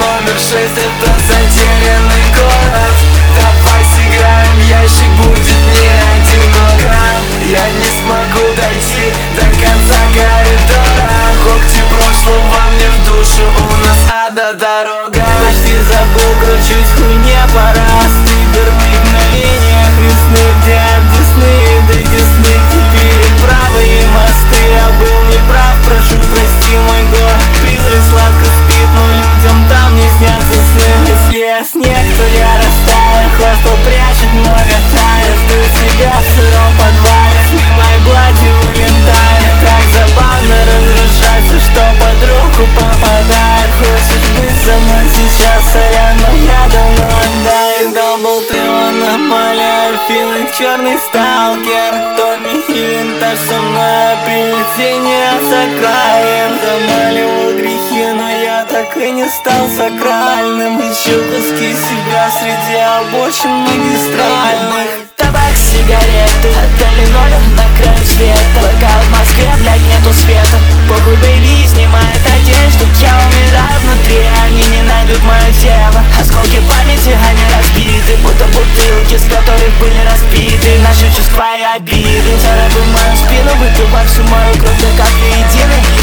номер 6 это затерянный город. Давай сыграем, ящик будет не одиноко. Я не смогу дойти до конца коридора. Когти прошлого мне в душу, у нас ада дорога. Почти забыл, кручусь в хуйне по раз. Стыдерных мгновениях весны, где от Десны до Десны. Теперь правые мосты, я был неправ, прошу прости мой город. Призрак сладко спит, но людям там не снятся сны. Если я снег, то я растаю. Хвостов прячет много тайн. Жду тебя в сыром подвале, снимай глади, улетай. Так забавно разрушаться, что под руку попадает. Хочешь быть со мной сейчас, сорян, но я давно отдаю. Дабл трон, аномалия, филинг, черный сталкер. Томми и винтаж со мной, прилетение с окраин. Замаливал грехи, но я так и не стал сакральным. Ищу куски себя среди обочин магистральных. Табак, сигареты, отдали номер на краю света. Блэкаут в Москве, блядь, нету света. Похуй, бейби, снимает одежду. Я умираю внутри, они не найдут мое тело. Осколки памяти, они разбиты, будто бутылки, с которых были распиты наши чувства и обиды. Царапай мою спину, выпивай всю мою кровь до капли единой.